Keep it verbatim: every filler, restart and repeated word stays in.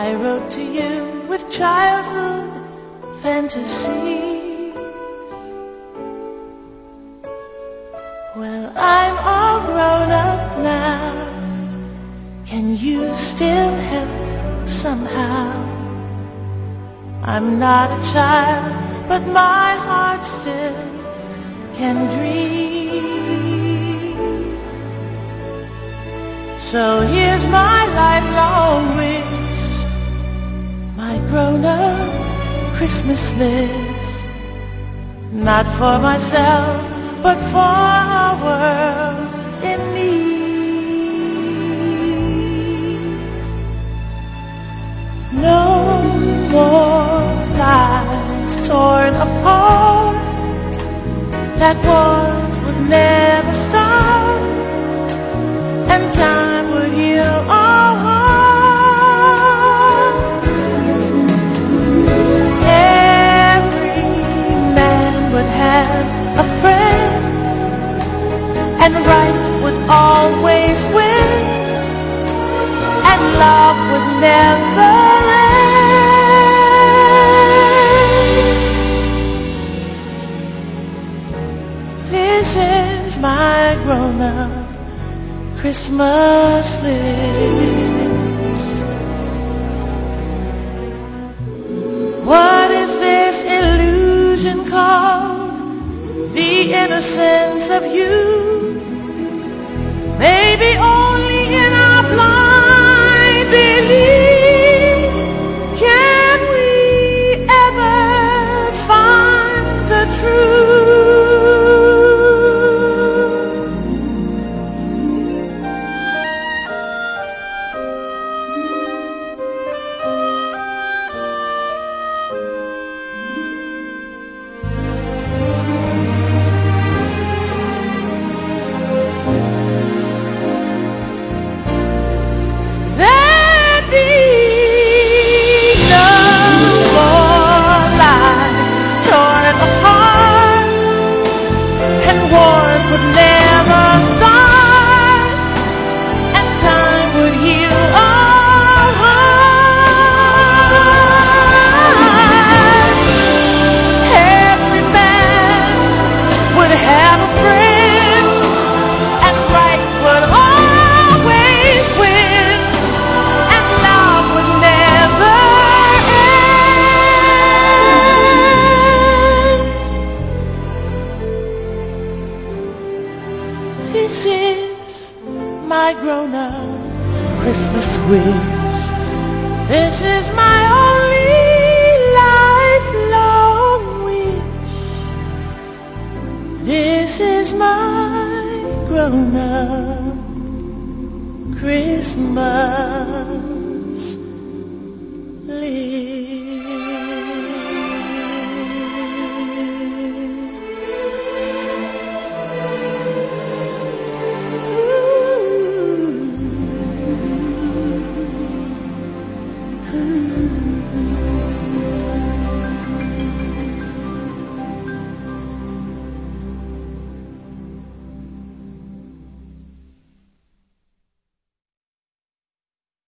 I wrote to you with childhood fantasies. Well, I'm all grown up now. Can you still help somehow? I'm not a child, but my heart still can dream. So here's my lifelong wish, my grown-up Christmas list. Not for myself, but for a world in need. No more lives torn apart. That wars would never stop, and time would heal our hearts. Every man would have a friend, and right would always win, and love would never end. This is my grown-up Christmas list. What is this illusion called? The innocence of youth.